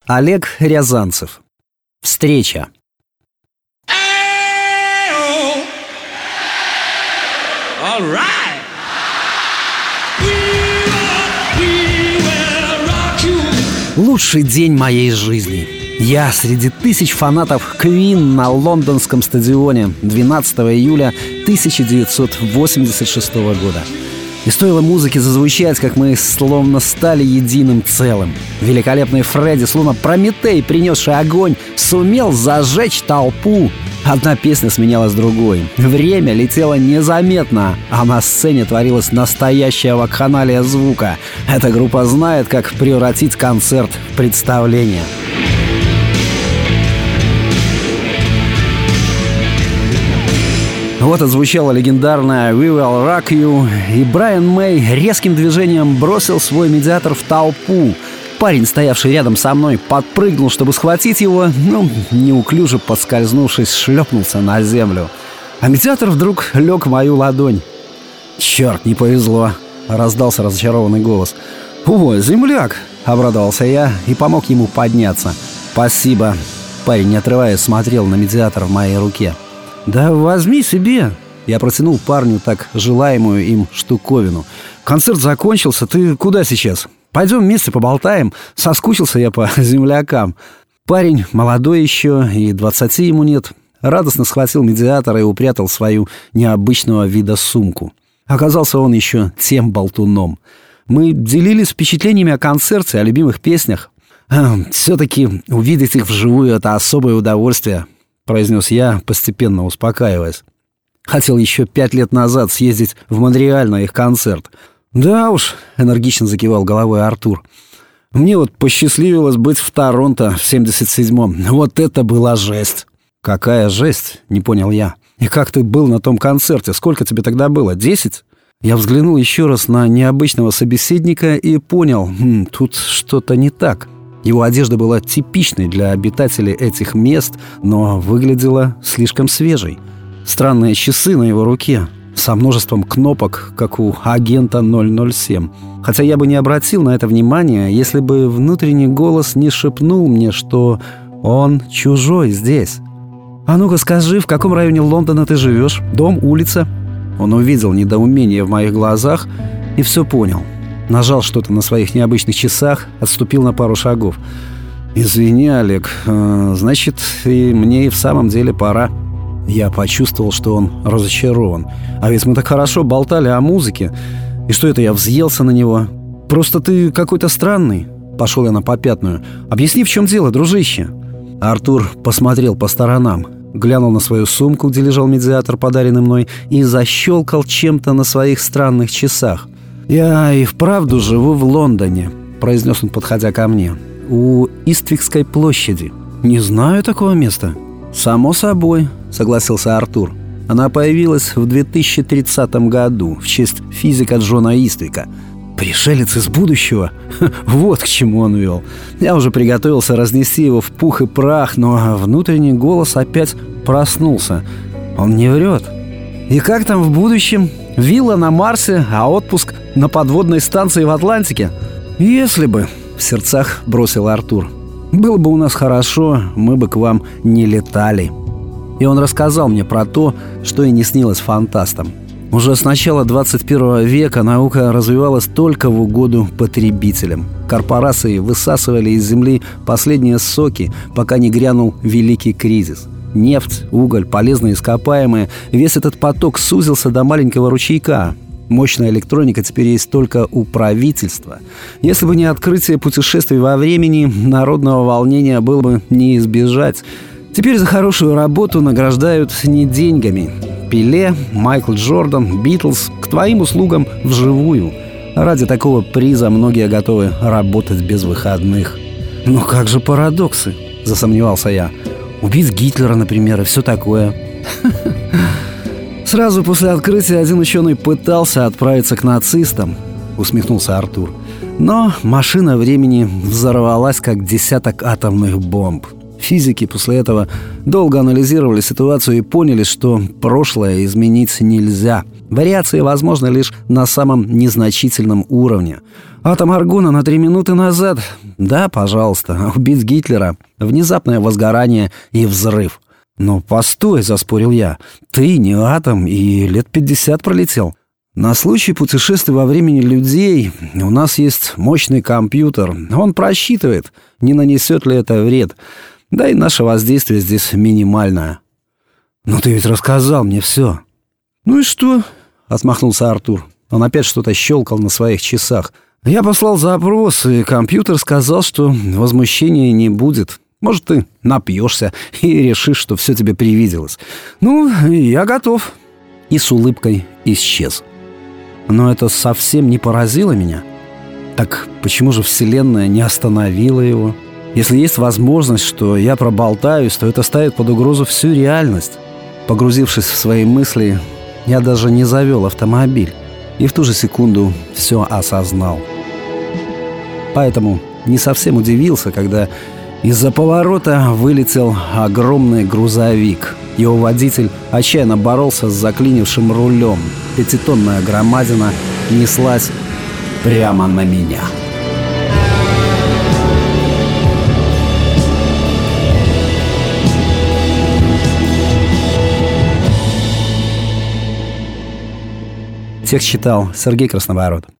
Олег Рязанцев. Встреча. Лучший день моей жизни. Я среди тысяч фанатов Queen на лондонском стадионе 12 июля 1986 года. И стоило музыке зазвучать, как мы словно стали единым целым. Великолепный Фредди, словно Прометей, принесший огонь, сумел зажечь толпу. Одна песня сменялась другой. Время летело незаметно, а на сцене творилась настоящая вакханалия звука. Эта группа знает, как превратить концерт в представление. Вот отзвучала легендарная «We Will Rock You», и Брайан Мэй резким движением бросил свой медиатор в толпу. Парень, стоявший рядом со мной, подпрыгнул, чтобы схватить его, но, неуклюже поскользнувшись, шлепнулся на землю. А медиатор вдруг лег в мою ладонь. «Черт, не повезло!» — раздался разочарованный голос. «Ой, земляк!» — обрадовался я и помог ему подняться. «Спасибо!» — парень, не отрываясь, смотрел на медиатор в моей руке. «Да возьми себе!» Я протянул парню так желаемую им штуковину. «Концерт закончился, ты куда сейчас? Пойдем вместе поболтаем. Соскучился я по землякам». Парень молодой еще, и 20 ему нет. Радостно схватил медиатор и упрятал свою необычного вида сумку. Оказался он еще тем болтуном. Мы делились впечатлениями о концерте, о любимых песнях. «Все-таки увидеть их вживую — это особое удовольствие», — произнес я, постепенно успокаиваясь. Хотел еще 5 лет назад съездить в Монреаль на их концерт. «Да уж», — энергично закивал головой Артур. «Мне вот посчастливилось быть в Торонто в 77-м. Вот это была жесть!» «Какая жесть?» — не понял я. «И как ты был на том концерте? Сколько тебе тогда было? 10?» Я взглянул еще раз на необычного собеседника и понял, тут что-то не так. Его одежда была типичной для обитателей этих мест, но выглядела слишком свежей. Странные часы на его руке, со множеством кнопок, как у агента 007. Хотя я бы не обратил на это внимания, если бы внутренний голос не шепнул мне, что он чужой здесь. «А ну-ка скажи, в каком районе Лондона ты живешь? Дом, улица?» Он увидел недоумение в моих глазах и все понял. Нажал что-то на своих необычных часах, отступил на пару шагов. «Извини, Олег, значит, и мне и в самом деле пора». Я почувствовал, что он разочарован. А ведь мы так хорошо болтали о музыке. И что это я взъелся на него? «Просто ты какой-то странный». Пошел я на попятную. «Объясни, в чем дело, дружище?» Артур посмотрел по сторонам, глянул на свою сумку, где лежал медиатор, подаренный мной, и защелкал чем-то на своих странных часах. «Я и вправду живу в Лондоне», — произнес он, подходя ко мне. «У Иствикской площади». «Не знаю такого места». «Само собой», — согласился Артур. «Она появилась в 2030 году в честь физика Джона Иствика». «Пришелец из будущего?» Вот к чему он вел. Я уже приготовился разнести его в пух и прах, но внутренний голос опять проснулся. Он не врет. «И как там в будущем? Вилла на Марсе, а отпуск на подводной станции в Атлантике?» «Если бы», — в сердцах бросил Артур. «Было бы у нас хорошо, мы бы к вам не летали». И он рассказал мне про то, что и не снилось фантастам. Уже с начала 21 века наука развивалась только в угоду потребителям. Корпорации высасывали из земли последние соки, пока не грянул великий кризис. Нефть, уголь, полезные ископаемые – весь этот поток сузился до маленького ручейка. Мощная электроника теперь есть только у правительства. Если бы не открытие путешествий во времени, народного волнения было бы не избежать. Теперь за хорошую работу награждают не деньгами. Пеле, Майкл Джордан, Битлз к твоим услугам вживую. Ради такого приза многие готовы работать без выходных. «Но как же парадоксы?» – засомневался я. «Убить Гитлера, например, и все такое». «Сразу после открытия один ученый пытался отправиться к нацистам», — усмехнулся Артур. «Но машина времени взорвалась, как 10 атомных бомб. Физики после этого долго анализировали ситуацию и поняли, что прошлое изменить нельзя. Вариации возможны лишь на самом незначительном уровне. Атом аргона на 3 минуты назад. Да, пожалуйста, убить Гитлера. Внезапное возгорание и взрыв. «Но постой», — заспорил я, — «ты не атом и лет 50 пролетел. На случай путешествий во времени людей у нас есть мощный компьютер. Он просчитывает, не нанесет ли это вред. Да и наше воздействие здесь минимальное». «Но ты ведь рассказал мне все». «Ну и что?» — отмахнулся Артур. Он опять что-то щелкал на своих часах. «Я послал запрос, и компьютер сказал, что возмущения не будет. Может, ты напьешься и решишь, что все тебе привиделось. Ну, я готов». И с улыбкой исчез. Но это совсем не поразило меня. Так почему же Вселенная не остановила его? Если есть возможность, что я проболтаюсь, то это ставит под угрозу всю реальность. Погрузившись в свои мысли, я даже не завел автомобиль. И в ту же секунду все осознал. Поэтому не совсем удивился, когда из-за поворота вылетел огромный грузовик. Его водитель отчаянно боролся с заклинившим рулем. 5-тонная громадина неслась прямо на меня. Текст читал Сергей Красноворот.